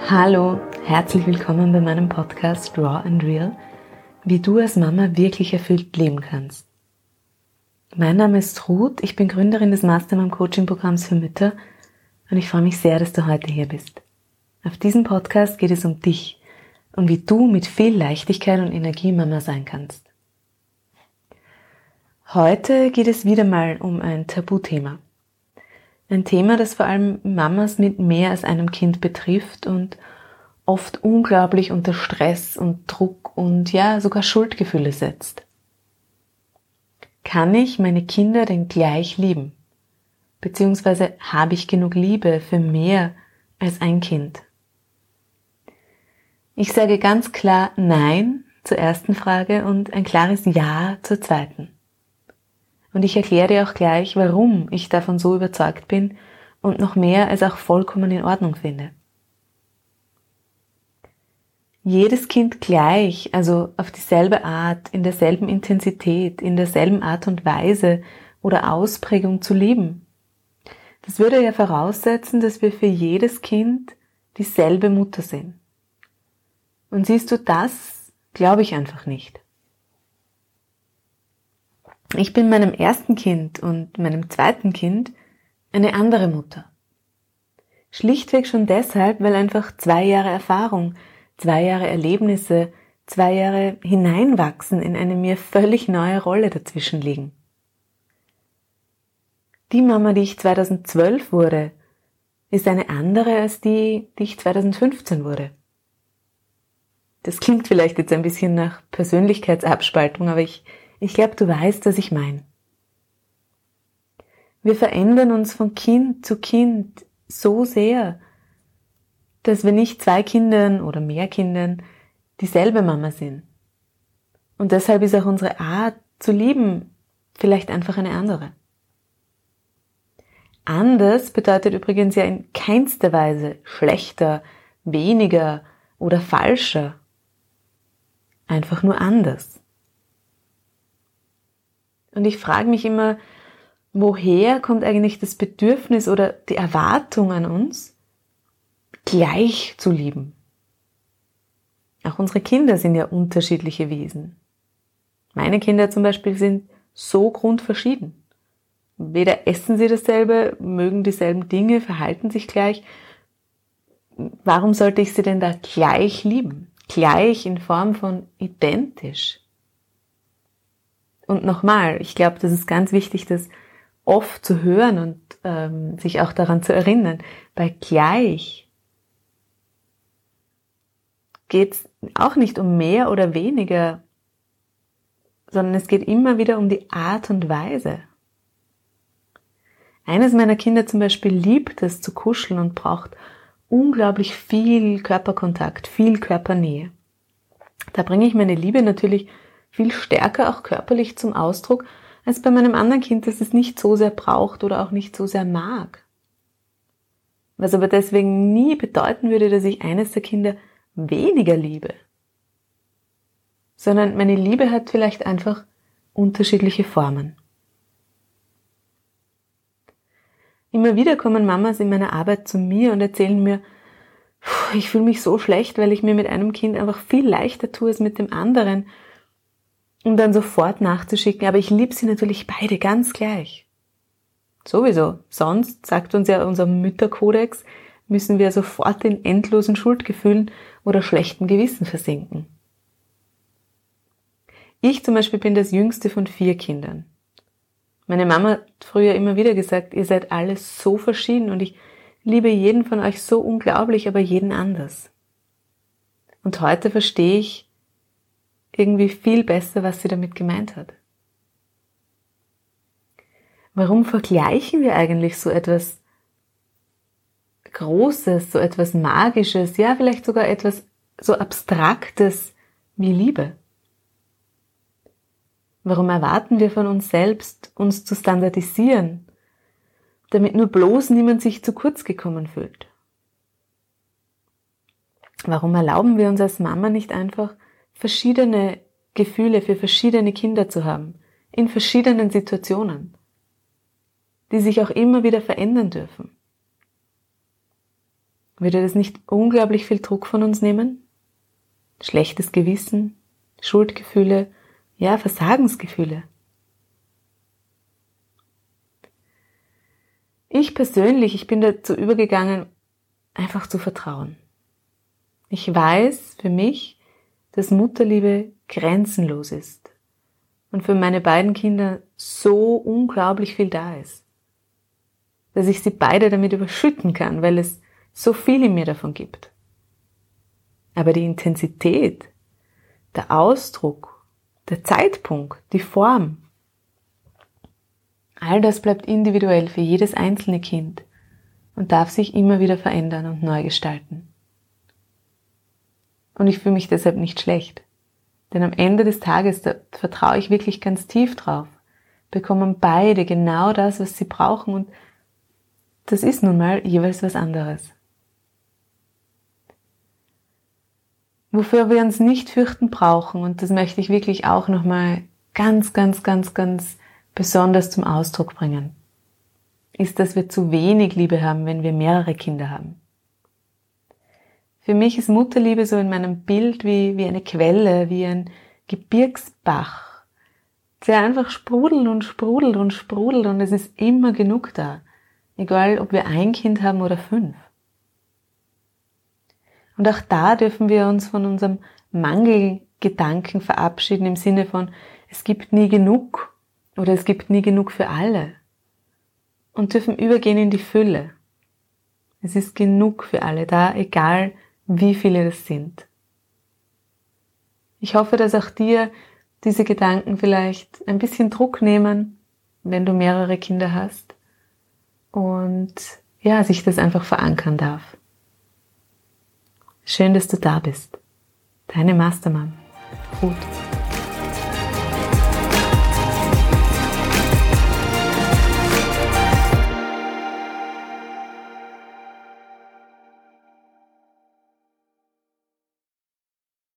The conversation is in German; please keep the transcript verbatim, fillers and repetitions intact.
Hallo, herzlich willkommen bei meinem Podcast Raw and Real, wie du als Mama wirklich erfüllt leben kannst. Mein Name ist Ruth, ich bin Gründerin des Mastermind Coaching Programms für Mütter und ich freue mich sehr, dass du heute hier bist. Auf diesem Podcast geht es um dich und wie du mit viel Leichtigkeit und Energie Mama sein kannst. Heute geht es wieder mal um ein Tabuthema. Ein Thema, das vor allem Mamas mit mehr als einem Kind betrifft und oft unglaublich unter Stress und Druck und ja, sogar Schuldgefühle setzt. Kann ich meine Kinder denn gleich lieben? Beziehungsweise habe ich genug Liebe für mehr als ein Kind? Ich sage ganz klar Nein zur ersten Frage und ein klares Ja zur zweiten. Und ich erkläre dir auch gleich, warum ich davon so überzeugt bin und noch mehr als auch vollkommen in Ordnung finde. Jedes Kind gleich, also auf dieselbe Art, in derselben Intensität, in derselben Art und Weise oder Ausprägung zu lieben. Das würde ja voraussetzen, dass wir für jedes Kind dieselbe Mutter sind. Und siehst du, das glaube ich einfach nicht. Ich bin meinem ersten Kind und meinem zweiten Kind eine andere Mutter. Schlichtweg schon deshalb, weil einfach zwei Jahre Erfahrung, zwei Jahre Erlebnisse, zwei Jahre Hineinwachsen in eine mir völlig neue Rolle dazwischen liegen. Die Mama, die ich zweitausendzwölf wurde, ist eine andere als die, die ich zweitausendfünfzehn wurde. Das klingt vielleicht jetzt ein bisschen nach Persönlichkeitsabspaltung, aber ich Ich glaube, du weißt, was ich meine. Wir verändern uns von Kind zu Kind so sehr, dass wir nicht zwei Kindern oder mehr Kindern dieselbe Mama sind. Und deshalb ist auch unsere Art zu lieben vielleicht einfach eine andere. Anders bedeutet übrigens ja in keinster Weise schlechter, weniger oder falscher. Einfach nur anders. Und ich frage mich immer, woher kommt eigentlich das Bedürfnis oder die Erwartung an uns, gleich zu lieben? Auch unsere Kinder sind ja unterschiedliche Wesen. Meine Kinder zum Beispiel sind so grundverschieden. Weder essen sie dasselbe, mögen dieselben Dinge, verhalten sich gleich. Warum sollte ich sie denn da gleich lieben? Gleich in Form von identisch. Und nochmal, ich glaube, das ist ganz wichtig, das oft zu hören und ähm, sich auch daran zu erinnern. Bei gleich geht es auch nicht um mehr oder weniger, sondern es geht immer wieder um die Art und Weise. Eines meiner Kinder zum Beispiel liebt es zu kuscheln und braucht unglaublich viel Körperkontakt, viel Körpernähe. Da bringe ich meine Liebe natürlich viel stärker auch körperlich zum Ausdruck, als bei meinem anderen Kind, das es nicht so sehr braucht oder auch nicht so sehr mag. Was aber deswegen nie bedeuten würde, dass ich eines der Kinder weniger liebe. Sondern meine Liebe hat vielleicht einfach unterschiedliche Formen. Immer wieder kommen Mamas in meiner Arbeit zu mir und erzählen mir, ich fühle mich so schlecht, weil ich mir mit einem Kind einfach viel leichter tue als mit dem anderen, um dann sofort nachzuschicken, aber ich liebe sie natürlich beide ganz gleich. Sowieso, sonst, sagt uns ja unser Mütterkodex, müssen wir sofort in endlosen Schuldgefühlen oder schlechten Gewissen versinken. Ich zum Beispiel bin das jüngste von vier Kindern. Meine Mama hat früher immer wieder gesagt, ihr seid alle so verschieden und ich liebe jeden von euch so unglaublich, aber jeden anders. Und heute verstehe ich irgendwie viel besser, was sie damit gemeint hat. Warum vergleichen wir eigentlich so etwas Großes, so etwas Magisches, ja vielleicht sogar etwas so Abstraktes wie Liebe? Warum erwarten wir von uns selbst, uns zu standardisieren, damit nur bloß niemand sich zu kurz gekommen fühlt? Warum erlauben wir uns als Mama nicht einfach, verschiedene Gefühle für verschiedene Kinder zu haben, in verschiedenen Situationen, die sich auch immer wieder verändern dürfen? Würde das nicht unglaublich viel Druck von uns nehmen? Schlechtes Gewissen, Schuldgefühle, ja, Versagensgefühle. Ich persönlich, ich bin dazu übergegangen, einfach zu vertrauen. Ich weiß für mich, dass Mutterliebe grenzenlos ist und für meine beiden Kinder so unglaublich viel da ist, dass ich sie beide damit überschütten kann, weil es so viel in mir davon gibt. Aber die Intensität, der Ausdruck, der Zeitpunkt, die Form, all das bleibt individuell für jedes einzelne Kind und darf sich immer wieder verändern und neu gestalten. Und ich fühle mich deshalb nicht schlecht. Denn am Ende des Tages, da vertraue ich wirklich ganz tief drauf, bekommen beide genau das, was sie brauchen, und das ist nun mal jeweils was anderes. Wofür wir uns nicht fürchten brauchen, und das möchte ich wirklich auch nochmal ganz, ganz, ganz, ganz besonders zum Ausdruck bringen, ist, dass wir zu wenig Liebe haben, wenn wir mehrere Kinder haben. Für mich ist Mutterliebe so in meinem Bild wie, wie eine Quelle, wie ein Gebirgsbach, der einfach sprudelt und sprudelt und sprudelt und es ist immer genug da, egal ob wir ein Kind haben oder fünf. Und auch da dürfen wir uns von unserem Mangelgedanken verabschieden im Sinne von, es gibt nie genug oder es gibt nie genug für alle, und dürfen übergehen in die Fülle. Es ist genug für alle da, egal wie viele das sind. Ich hoffe, dass auch dir diese Gedanken vielleicht ein bisschen Druck nehmen, wenn du mehrere Kinder hast, und ja, sich das einfach verankern darf. Schön, dass du da bist. Deine Mastermom, Ruth.